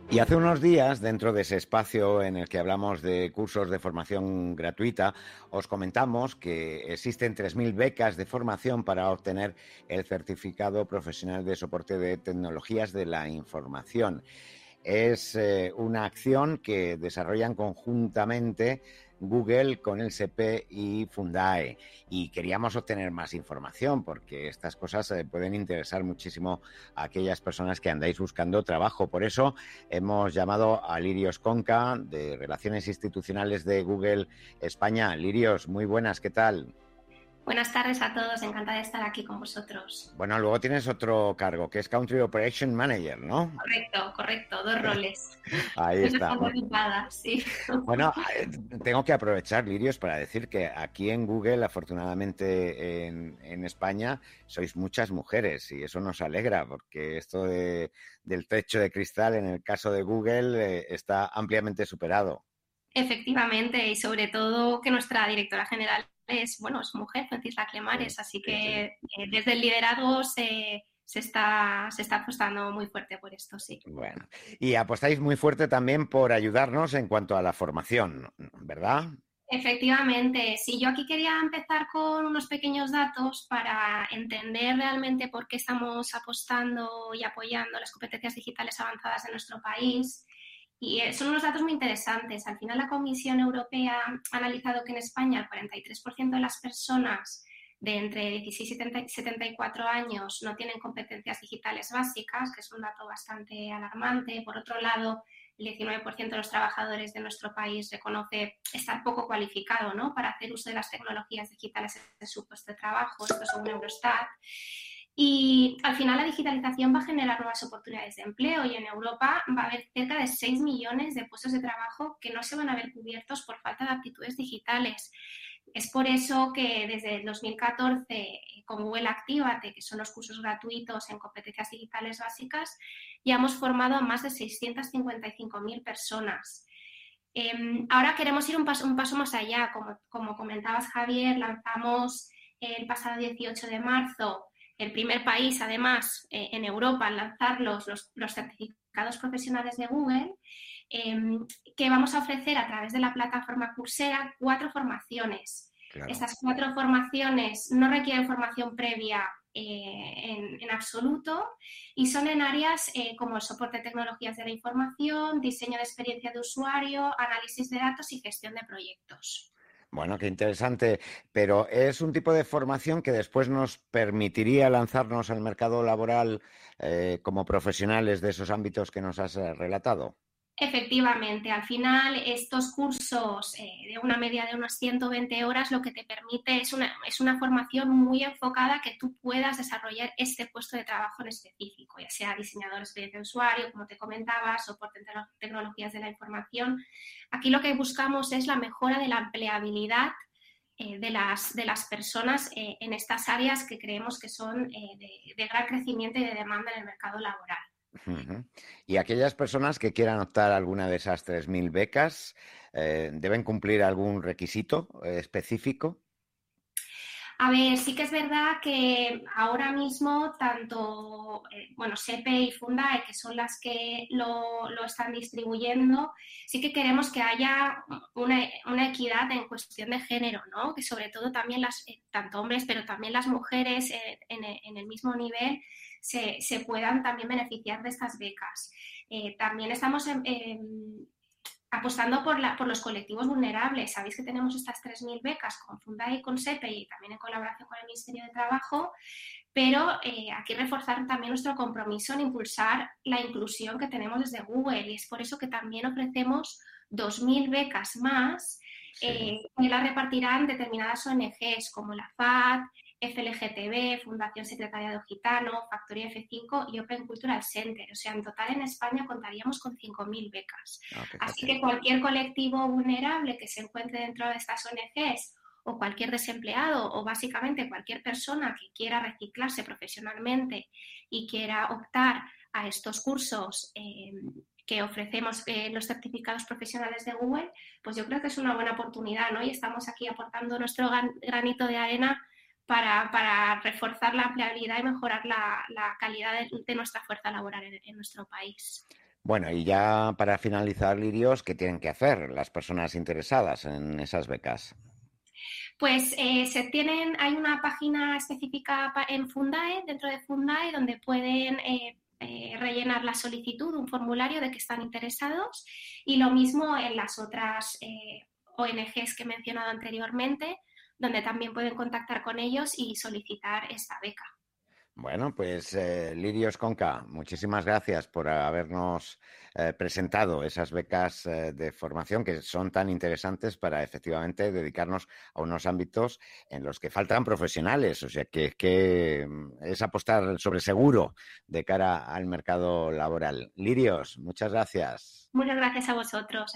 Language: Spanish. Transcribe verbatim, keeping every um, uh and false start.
Y hace unos días, dentro de ese espacio en el que hablamos de cursos de formación gratuita, os comentamos que existen tres mil becas de formación para obtener el certificado profesional de soporte de tecnologías de la información. Es eh, una acción que desarrollan conjuntamente Google con el S E P E y Fundae, y queríamos obtener más información porque estas cosas eh, pueden interesar muchísimo a aquellas personas que andáis buscando trabajo. Por eso hemos llamado a Lirios Conca, de Relaciones Institucionales de Google España. Lirios, muy buenas, ¿qué tal? Buenas tardes a todos, encantada de estar aquí con vosotros. Bueno, luego tienes otro cargo, que es Country Operation Manager, ¿no? Correcto, correcto, dos roles. Ahí Estoy está. bastante ocupada, sí. Bueno, eh, tengo que aprovechar, Lirios, para decir que aquí en Google, afortunadamente en, en España, sois muchas mujeres y eso nos alegra porque esto de, del techo de cristal en el caso de Google eh, está ampliamente superado. Efectivamente, y sobre todo que nuestra directora general es, bueno, es mujer, Francisca Sí, Clemares, así sí, sí. que eh, desde el liderazgo se, se, está, se está apostando muy fuerte por esto, sí. Bueno, y apostáis muy fuerte también por ayudarnos en cuanto a la formación, ¿verdad? Efectivamente, sí, yo aquí quería empezar con unos pequeños datos para entender realmente por qué estamos apostando y apoyando las competencias digitales avanzadas en nuestro país. Y eh, son unos datos muy interesantes. Al final, la Comisión Europea ha analizado que en España el cuarenta y tres por ciento de las personas de entre dieciséis y setenta y cuatro años no tienen competencias digitales básicas, que es un dato bastante alarmante. Por otro lado, el diecinueve por ciento de los trabajadores de nuestro país reconoce estar poco cualificado, ¿no?, para hacer uso de las tecnologías digitales en su puesto de trabajo, esto según Eurostat. Y al final la digitalización va a generar nuevas oportunidades de empleo y en Europa va a haber cerca de seis millones de puestos de trabajo que no se van a ver cubiertos por falta de aptitudes digitales. Es por eso que desde el dos mil catorce, con Google Actívate, que son los cursos gratuitos en competencias digitales básicas, ya hemos formado a más de seiscientas cincuenta y cinco mil personas. Eh, ahora queremos ir un paso, un paso más allá. Como, como comentabas, Javier, lanzamos el pasado dieciocho de marzo, el primer país, además, eh, en Europa en lanzar los, los, los certificados profesionales de Google, eh, que vamos a ofrecer a través de la plataforma Coursera cuatro formaciones. Claro. Estas cuatro formaciones no requieren formación previa eh, en, en absoluto y son en áreas eh, como el soporte de tecnologías de la información, diseño de experiencia de usuario, análisis de datos y gestión de proyectos. Bueno, qué interesante, pero es un tipo de formación que después nos permitiría lanzarnos al mercado laboral eh, como profesionales de esos ámbitos que nos has eh, relatado. Efectivamente, al final estos cursos eh, de una media de unas ciento veinte horas lo que te permite es una, es una formación muy enfocada que tú puedas desarrollar este puesto de trabajo en específico, ya sea diseñador de experiencia de usuario, como te comentaba, soporte en tecnologías de la información. Aquí lo que buscamos es la mejora de la empleabilidad eh, de, las, de las personas eh, en estas áreas que creemos que son eh, de, de gran crecimiento y de demanda en el mercado laboral. Uh-huh. Y aquellas personas que quieran optar a alguna de esas tres mil becas, eh, ¿deben cumplir algún requisito eh, específico? A ver, sí que es verdad que ahora mismo tanto, eh, bueno, S E P E y Fundae, que son las que lo, lo están distribuyendo, sí que queremos que haya una, una, equidad en cuestión de género, ¿no? Que sobre todo también las, eh, tanto hombres, pero también las mujeres eh, en, en, el mismo nivel se, se, puedan también beneficiar de estas becas. Eh, también estamos en, en apostando por, la, por los colectivos vulnerables. Sabéis que tenemos estas tres mil becas con Fundae y con S E P E y también en colaboración con el Ministerio de Trabajo, pero eh, aquí reforzar también nuestro compromiso en impulsar la inclusión que tenemos desde Google y es por eso que también ofrecemos dos mil becas más Sí. eh, que las repartirán determinadas O N Ges como la F A D, F L G T B, Fundación Secretariado Gitano, Factoría F cinco y Open Cultural Center. O sea, en total en España contaríamos con cinco mil becas. Oh, Así fíjate. que cualquier colectivo vulnerable que se encuentre dentro de estas O N Ges o cualquier desempleado o básicamente cualquier persona que quiera reciclarse profesionalmente y quiera optar a estos cursos eh, que ofrecemos eh, los certificados profesionales de Google, pues yo creo que es una buena oportunidad, ¿no? Y estamos aquí aportando nuestro granito de arena para, para reforzar la empleabilidad y mejorar la, la calidad de, de nuestra fuerza laboral en, en nuestro país. Bueno, y ya para finalizar, Lirios, ¿qué tienen que hacer las personas interesadas en esas becas? Pues eh, se tienen, hay una página específica en Fundae, dentro de Fundae, donde pueden eh, eh, rellenar la solicitud, un formulario de que están interesados, y lo mismo en las otras eh, O N Ges que he mencionado anteriormente, donde también pueden contactar con ellos y solicitar esta beca. Bueno, pues eh, Lirios Conca, muchísimas gracias por habernos eh, presentado esas becas eh, de formación que son tan interesantes para efectivamente dedicarnos a unos ámbitos en los que faltan profesionales. O sea, que, que es apostar sobre seguro de cara al mercado laboral. Lirios, muchas gracias. Muchas gracias a vosotros.